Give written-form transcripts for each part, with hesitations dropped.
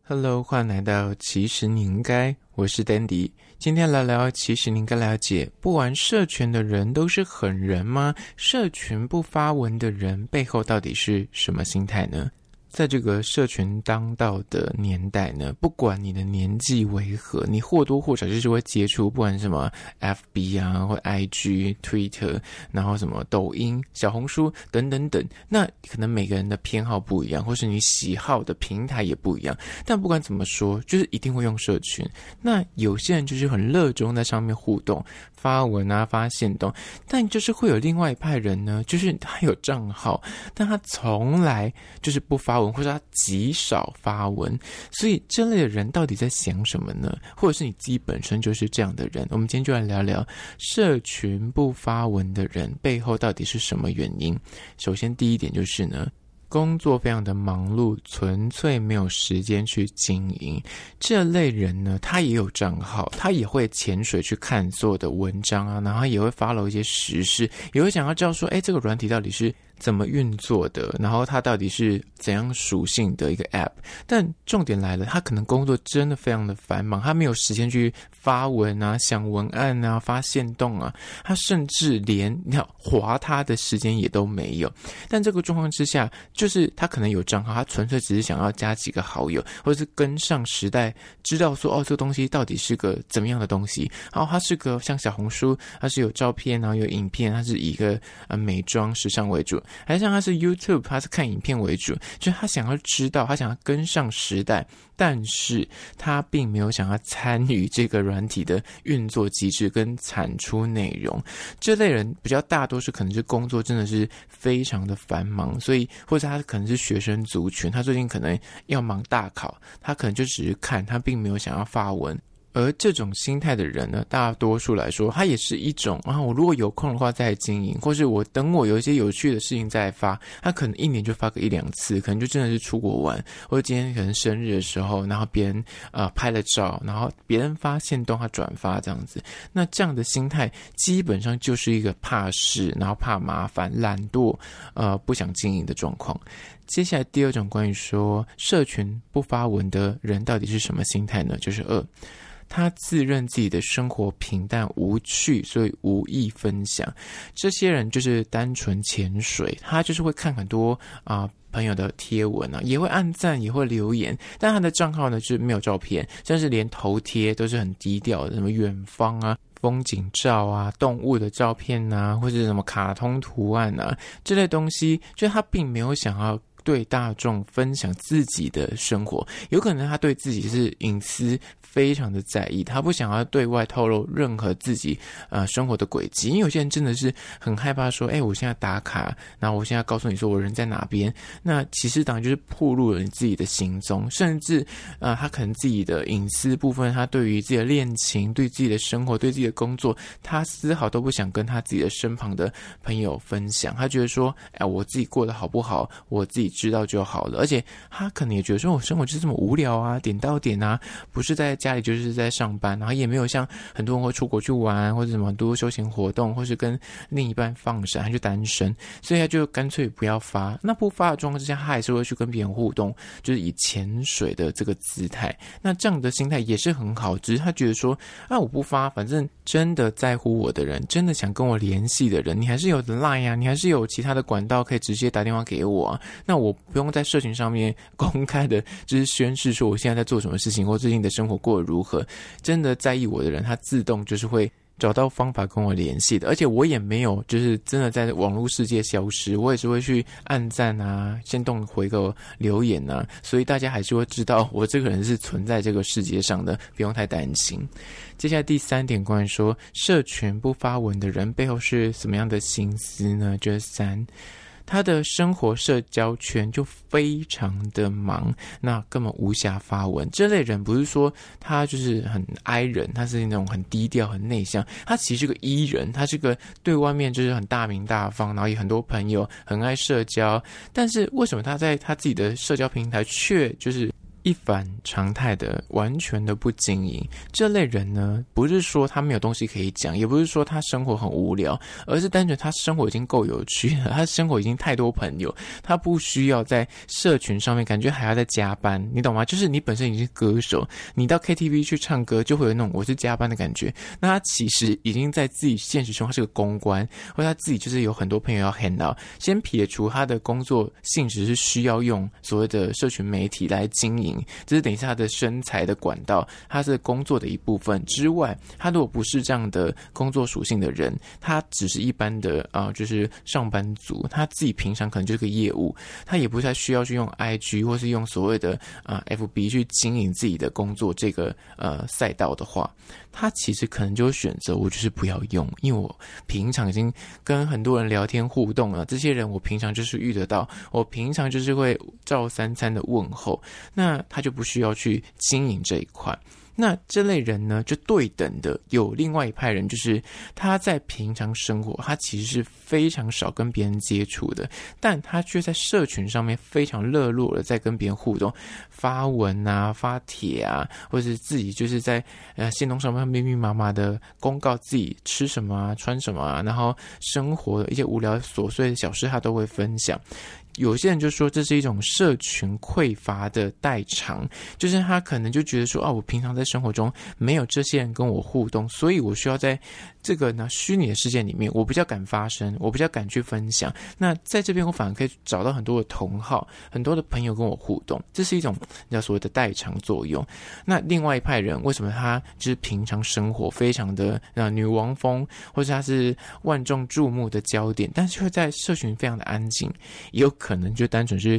Hello， 欢迎来到其实你应该，我是 Dandy。今天来聊其实你应该了解，不玩社群的人都是狠人吗？社群不发文的人背后到底是什么心态呢？在这个社群当道的年代呢，不管你的年纪为何，你或多或少就是会接触，不管什么 FB 啊，或 IG、Twitter， 然后什么抖音、小红书等等等。那可能每个人的偏好不一样，或是你喜好的平台也不一样。但不管怎么说，就是一定会用社群。那有些人就是很热衷在上面互动，发文啊，发限动。但就是会有另外一派人呢，就是他有账号，但他从来就是不发文，或者他极少发文，所以这类的人到底在想什么呢？或者是你自己本身就是这样的人？我们今天就来聊聊社群不发文的人背后到底是什么原因。首先第一点就是呢，工作非常的忙碌，纯粹没有时间去经营。这类人呢，他也有账号，他也会潜水去看所有的文章啊，然后也会 follow 一些时事，也会想要知道说，这个软体到底是怎么运作的，然后它到底是怎样属性的一个 app。 但重点来了，他可能工作真的非常的繁忙，他没有时间去发文啊，想文案啊，发限动啊，他甚至连滑他的时间也都没有。但这个状况之下，就是他可能有账号，他纯粹只是想要加几个好友，或者是跟上时代，知道说这个东西到底是个怎么样的东西。然后他是个像小红书，他是有照片，然后有影片，他是以一个美妆时尚为主，还是像他是 YouTube， 他是看影片为主，就是他想要知道，他想要跟上时代，但是他并没有想要参与这个软体的运作机制跟产出内容。这类人比较大多数可能是工作真的是非常的繁忙，所以或者他可能是学生族群，他最近可能要忙大考，他可能就只是看，他并没有想要发文。而这种心态的人呢，大多数来说，他也是一种我如果有空的话再经营，或是我等我有一些有趣的事情再发。他可能一年就发个1-2次，可能就真的是出国玩，或者今天可能生日的时候，然后别人拍了照，然后别人发限动他转发这样子。那这样的心态基本上就是一个怕事，然后怕麻烦，懒惰不想经营的状况。接下来第二种关于说社群不发文的人到底是什么心态呢？就是他自认自己的生活平淡无趣，所以无意分享。这些人就是单纯潜水，他就是会看很多朋友的贴文啊，也会按赞，也会留言，但他的账号呢就是没有照片，甚至连头贴都是很低调的，什么远方啊、风景照啊、动物的照片啊，或者什么卡通图案啊，这类东西，就是他并没有想要对大众分享自己的生活。有可能他对自己是隐私非常的在意，他不想要对外透露任何自己生活的轨迹。因为有些人真的是很害怕说我现在打卡，然后我现在告诉你说我人在哪边，那其实当然就是暴露了你自己的行踪，甚至他可能自己的隐私部分，他对于自己的恋情、对自己的生活、对自己的工作，他丝毫都不想跟他自己的身旁的朋友分享。他觉得说我自己过得好不好，我自己知道就好了。而且他可能也觉得说我生活就是这么无聊啊，点到点啊，不是在家里就是在上班，然后也没有像很多人会出国去玩，或者什么很多休闲活动，或是跟另一半放闪，他就单身，所以他就干脆不要发。那不发的状况之下，他还是会去跟别人互动，就是以潜水的这个姿态。那这样的心态也是很好，只是他觉得说我不发，反正真的在乎我的人，真的想跟我联系的人，你还是有的 LINE 啊，你还是有其他的管道可以直接打电话给我啊。那我不用在社群上面公开的就是宣示说我现在在做什么事情，或最近的生活过得如何。真的在意我的人，他自动就是会找到方法跟我联系的。而且我也没有就是真的在网络世界消失，我也是会去按赞啊，先动回个留言啊，所以大家还是会知道我这个人是存在这个世界上的，不用太担心。接下来第3点，关于说社群不发文的人背后是什么样的心思呢？就是3，他的生活社交圈就非常的忙，那根本无暇发文。这类人不是说他就是很 I 人，他是那种很低调很内向，他其实是个 E 人，他是个对外面就是很大名大方，然后有很多朋友，很爱社交。但是为什么他在他自己的社交平台却就是一反常态的完全的不经营。这类人呢，不是说他没有东西可以讲，也不是说他生活很无聊，而是单纯他生活已经够有趣了，他生活已经太多朋友，他不需要在社群上面感觉还要再加班，你懂吗？就是你本身已经是歌手，你到 KTV 去唱歌就会有那种我是加班的感觉，那他其实已经在自己现实中他是个公关，或者他自己就是有很多朋友要 hand out， 先撇除他的工作性质是需要用所谓的社群媒体来经营，这是等于是他的生财的管道，他是工作的一部分之外，他如果不是这样的工作属性的人，他只是一般的就是上班族，他自己平常可能就是个业务，他也不太需要去用 IG 或是用所谓的FB 去经营自己的工作这个赛道的话，他其实可能就会选择我就是不要用，因为我平常已经跟很多人聊天互动了，这些人我平常就是遇得到，我平常就是会照三餐的问候，那他就不需要去经营这一块。那这类人呢，就对等的有另外一派人，就是他在平常生活他其实是非常少跟别人接触的，但他却在社群上面非常热络的在跟别人互动，发文啊发帖啊，或者是自己就是在限动上面密密麻麻的公告自己吃什么啊穿什么啊，然后生活的一些无聊琐碎的小事他都会分享。有些人就说这是一种社群匮乏的代偿，就是他可能就觉得说我平常在生活中没有这些人跟我互动，所以我需要在这个呢虚拟的世界里面，我比较敢发声，我比较敢去分享。那在这边我反而可以找到很多的同好，很多的朋友跟我互动，这是一种所谓的代偿作用。那另外一派人为什么他就是平常生活非常的女王风，或者他是万众注目的焦点，但是会在社群非常的安静，也有可能就单纯是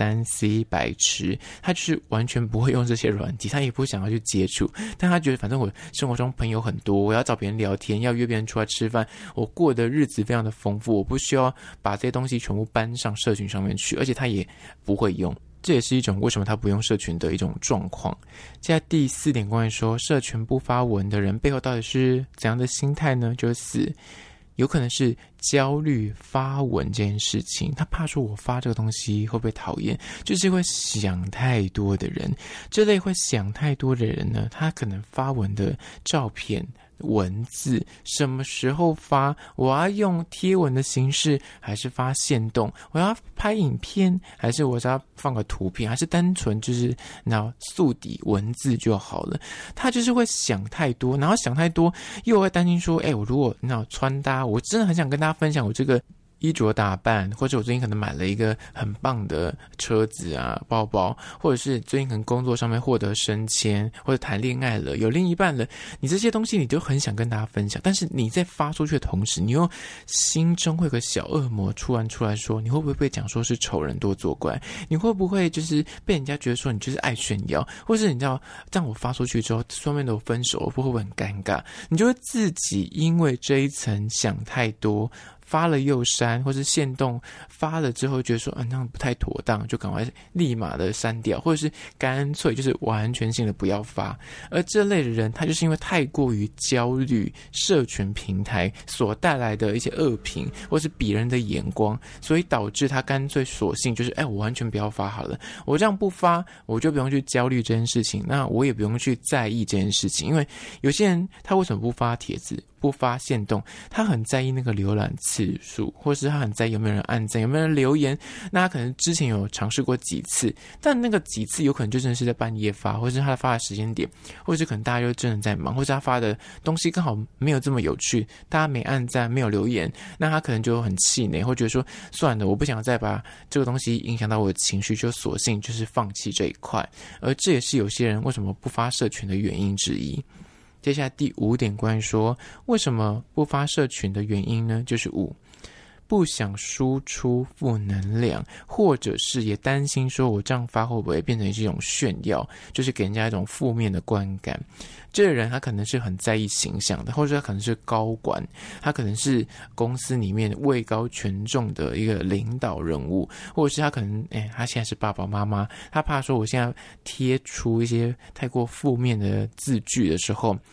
3C 白痴，他就是完全不会用这些软体，他也不想要去接触，但他觉得反正我生活中朋友很多，我要找别人聊天，要约别人出来吃饭，我过的日子非常的丰富，我不需要把这些东西全部搬上社群上面去，而且他也不会用，这也是一种为什么他不用社群的一种状况。接下来第4点关于说社群不发文的人背后到底是怎样的心态呢？就是有可能是焦虑发文这件事情，他怕说我发这个东西会不会讨厌，就是会想太多的人。这类会想太多的人呢，他可能发文的照片文字什么时候发，我要用贴文的形式还是发限动，我要拍影片还是我要放个图片，还是单纯就是速底文字就好了。他就是会想太多，然后想太多又会担心说我如果穿搭，我真的很想跟大家分享我这个衣着打扮，或者我最近可能买了一个很棒的车子啊包包，或者是最近可能工作上面获得升迁，或者谈恋爱了有另一半了，你这些东西你就很想跟大家分享，但是你在发出去的同时，你又心中会有个小恶魔突然出来说，你会不会被讲说是丑人多作怪，你会不会就是被人家觉得说你就是爱炫耀，或是你知道这样我发出去之后双面都分手，会不会很尴尬，你就会自己因为这一层想太多，发了又删，或是限动发了之后觉得说那样不太妥当，就赶快立马的删掉，或者是干脆就是完全性的不要发。而这类的人他就是因为太过于焦虑社群平台所带来的一些恶评或是别人的眼光，所以导致他干脆索性就是我完全不要发好了，我这样不发我就不用去焦虑这件事情，那我也不用去在意这件事情。因为有些人他为什么不发帖子不发限动，他很在意那个浏览次数，或是他很在意有没有人按赞有没有人留言，那他可能之前有尝试过几次，但那个几次有可能就真的是在半夜发，或是他发的时间点，或是可能大家就真的在忙，或是他发的东西刚好没有这么有趣，大家没按赞没有留言，那他可能就很气馁，或觉得说算了我不想再把这个东西影响到我的情绪，就索性就是放弃这一块。而这也是有些人为什么不发社群的原因之一。接下来第5点关于说为什么不发社群的原因呢，就是5，不想输出负能量，或者是也担心说我这样发会不会变成是一种炫耀，就是给人家一种负面的观感。这个人他可能是很在意形象的，或者他可能是高管，他可能是公司里面位高权重的一个领导人物，或者是他可能他现在是爸爸妈妈，他怕说我现在贴出一些太过负面的字句的时候，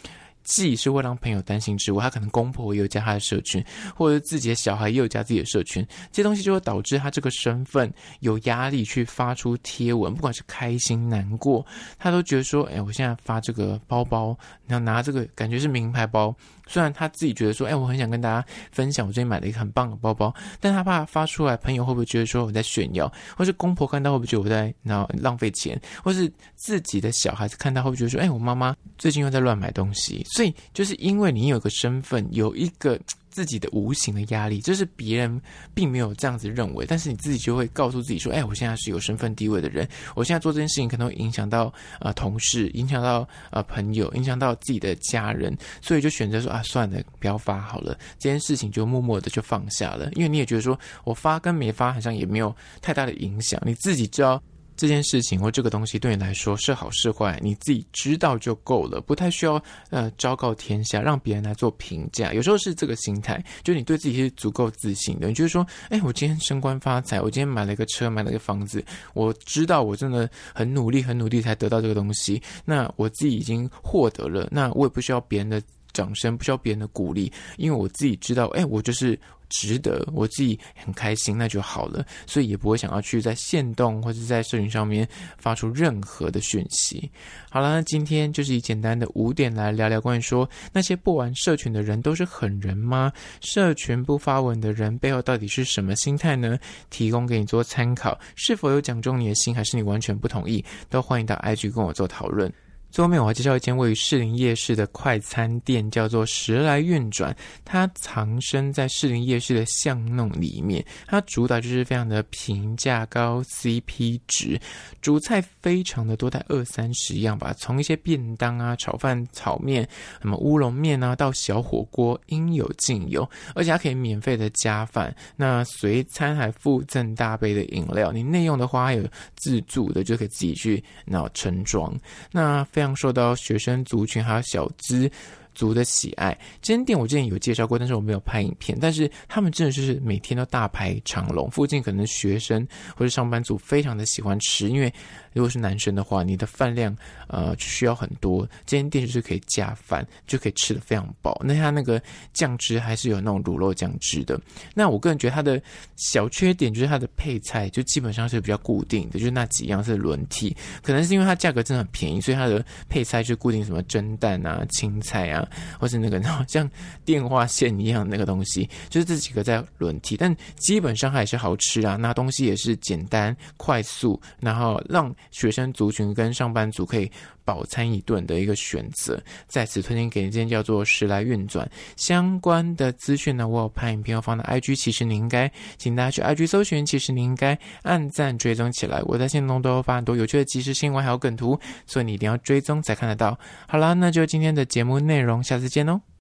既是会让朋友担心之外，他可能公婆也有加他的社群，或者自己的小孩也有加自己的社群，这些东西就会导致他这个身份有压力去发出贴文，不管是开心难过，他都觉得说我现在发这个包包，然后拿这个感觉是名牌包，虽然他自己觉得说我很想跟大家分享我最近买了一个很棒的包包，但他怕发出来朋友会不会觉得说我在炫耀，或是公婆看到会不会觉得我在浪费钱，或是自己的小孩子看到会不会觉得说我妈妈最近又在乱买东西。所以就是因为你有个身份，有一个自己的无形的压力，就是别人并没有这样子认为，但是你自己就会告诉自己说我现在是有身份地位的人，我现在做这件事情可能会影响到同事，影响到朋友，影响到自己的家人，所以就选择说算了，不要发好了，这件事情就默默的就放下了。因为你也觉得说我发跟没发好像也没有太大的影响，你自己知道这件事情或这个东西对你来说是好是坏，你自己知道就够了，不太需要昭告天下，让别人来做评价。有时候是这个心态，就是你对自己是足够自信的，你就是说我今天升官发财，我今天买了一个车，买了一个房子，我知道我真的很努力才得到这个东西，那我自己已经获得了，那我也不需要别人的掌声，不需要别人的鼓励，因为我自己知道我就是值得，我自己很开心，那就好了，所以也不会想要去在限动或者在社群上面发出任何的讯息。好了，那今天就是以简单的5点来聊聊关于说那些不玩社群的人都是狠人吗？社群不发文的人背后到底是什么心态呢？提供给你做参考，是否有讲中你的心，还是你完全不同意，都欢迎到 IG 跟我做讨论。最后面我要介绍一间位于士林夜市的快餐店，叫做时来运转，它藏身在士林夜市的巷弄里面，它主打就是非常的平价高 CP 值，主菜非常的多，在20-30样吧，从一些便当炒饭、炒面、什么乌龙面到小火锅应有尽有，而且它可以免费的加饭，那随餐还附赠大杯的饮料，你内用的话还有自助的，就可以自己去盛装，那非常受到学生族群还有小资族的喜爱。这间店我之前有介绍过，但是我没有拍影片，但是他们真的就是每天都大排长龙，附近可能学生或者上班族非常的喜欢吃，因为如果是男生的话，你的饭量需要很多，这间店就是可以加饭，就可以吃得非常饱。那它那个酱汁还是有那种卤肉酱汁的。那我个人觉得它的小缺点就是它的配菜就基本上是比较固定的，就是那几样是轮替，可能是因为它价格真的很便宜，所以它的配菜就固定什么蒸蛋青菜或是那个像电话线一样的那个东西，就是这几个在轮替，但基本上还是好吃那东西也是简单快速，然后让学生族群跟上班族可以饱餐一顿的一个选择。在此推荐给你这间叫做时来运转，相关的资讯呢我有拍影片放到 IG， 其实你应该请大家去 IG 搜寻，其实你应该按赞追踪起来，我在线动都有发很多有趣的即时新闻还有梗图，所以你一定要追踪才看得到。好啦，那就今天的节目内容，下次见哦。